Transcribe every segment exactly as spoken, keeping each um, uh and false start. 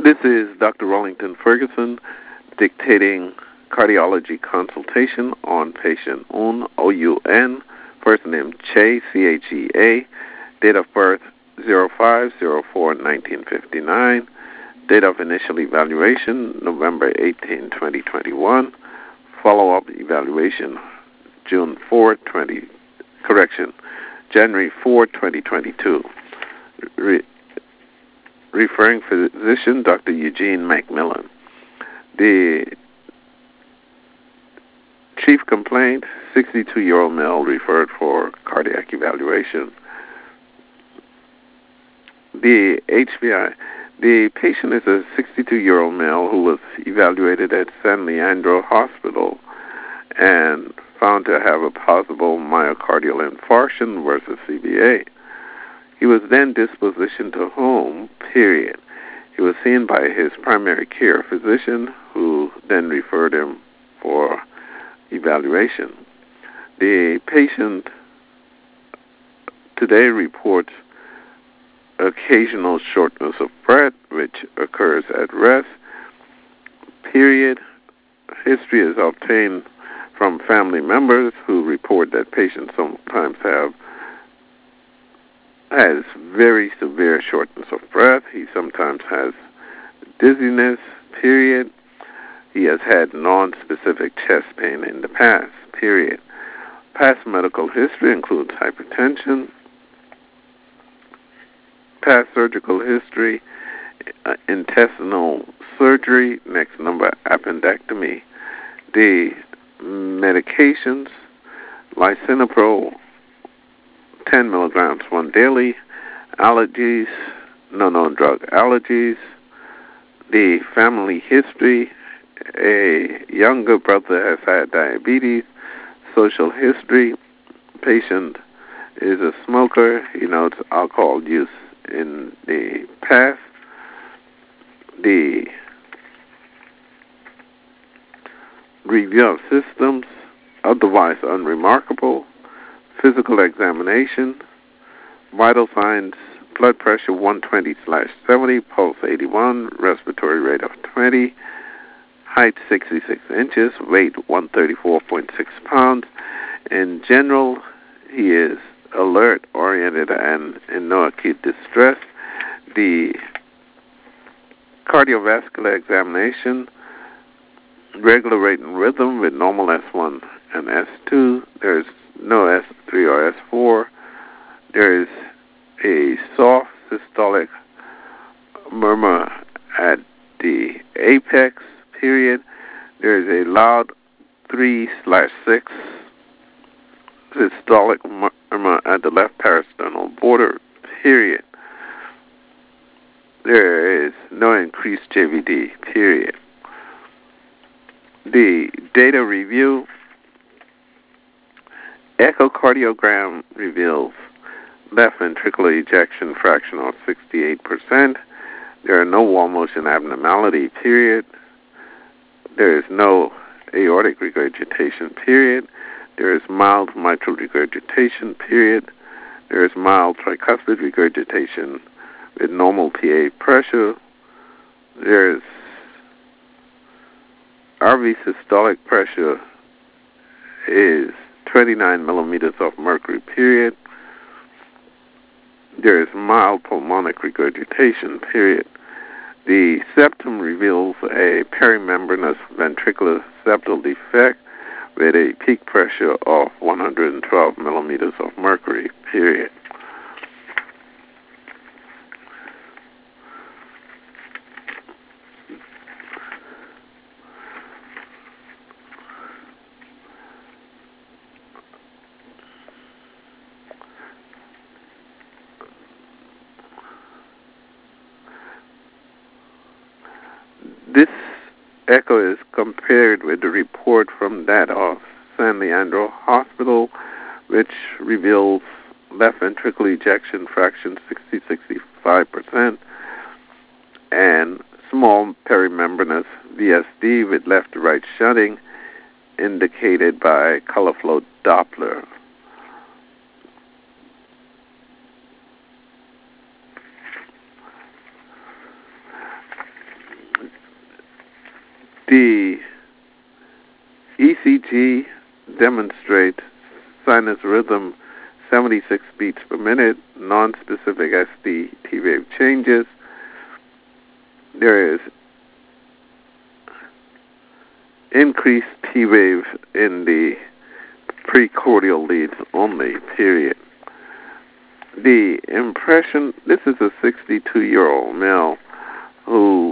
This is Doctor Rollington Ferguson dictating cardiology consultation on patient Un, O U N, first name Che, C H E A, date of birth zero five zero four nineteen fifty-nine, date of initial evaluation November eighteenth, twenty twenty-one, follow-up evaluation June fourth, twenty, correction, January fourth, twenty twenty-two. Re- referring physician, Doctor Eugene McMillan. The chief complaint, sixty-two-year-old male referred for cardiac evaluation. The H B I, the patient is a sixty-two-year-old male who was evaluated at San Leandro Hospital and found to have a possible myocardial infarction versus C V A. He was then dispositioned to home, period. He was seen by his primary care physician, who then referred him for evaluation. The patient today reports occasional shortness of breath, which occurs at rest, period. History is obtained from family members who report that patients sometimes have has very severe shortness of breath. He sometimes has dizziness, period. He has had non-specific chest pain in the past, period. Past medical history includes hypertension, past surgical history, uh, intestinal surgery, next number, appendectomy. The medications, lisinopril, ten milligrams one daily, allergies, no known drug allergies, the family history, a younger brother has had diabetes, social history, patient is a smoker, he notes alcohol use in the past, the review of systems, otherwise unremarkable, physical examination, vital signs, blood pressure one twenty slash seventy, pulse eighty-one, respiratory rate of twenty, height sixty-six inches, weight one thirty-four point six pounds. In general, he is alert, oriented, and in no acute distress. The cardiovascular examination, regular rate and rhythm with normal S one and S two. There's no S three or S four. There is a soft systolic murmur at the apex, period. There is a loud three slash six systolic murmur at the left parasternal border, period. There is no increased J V D, period. The data review, echocardiogram reveals left ventricular ejection fraction of sixty-eight percent. There are no wall motion abnormality, period. There is no aortic regurgitation, period. There is mild mitral regurgitation, period. There is mild tricuspid regurgitation with normal P A pressure. There is R V systolic pressure is twenty-nine millimeters of mercury, period. There is mild pulmonic regurgitation, period. The septum reveals a perimembranous ventricular septal defect with a peak pressure of one hundred twelve millimeters of mercury, period. This echo is compared with the report from that of San Leandro Hospital, which reveals left ventricular ejection fraction sixty to sixty-five percent and small perimembranous V S D with left to right shunting indicated by color flow Doppler. The E C G demonstrates sinus rhythm seventy-six beats per minute, non-specific S D T-wave changes. There is increased T-wave in the precordial leads only, period. The impression, this is a sixty-two-year-old male who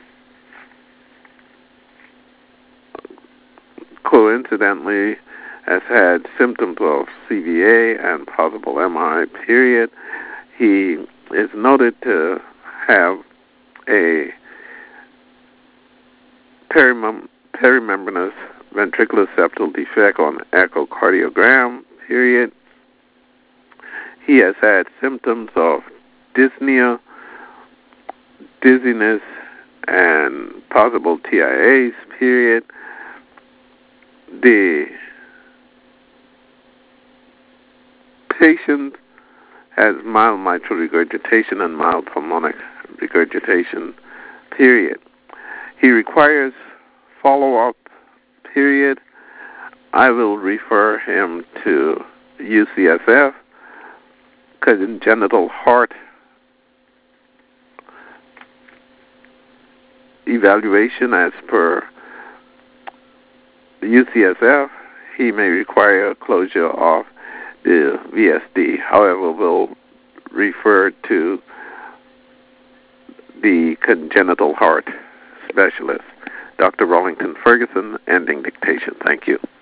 coincidentally has had symptoms of C V A and possible M I, period. He is noted to have a perimem- perimembranous ventricular septal defect on echocardiogram, period. He has had symptoms of dyspnea, dizziness, and possible T I As, period. The patient has mild mitral regurgitation and mild pulmonic regurgitation, period. He requires follow-up, period. I will refer him to U C S F, congenital heart evaluation as per U C S F. He may require closure of the V S D. However, we'll refer to the congenital heart specialist. Doctor Rollington Ferguson, ending dictation. Thank you.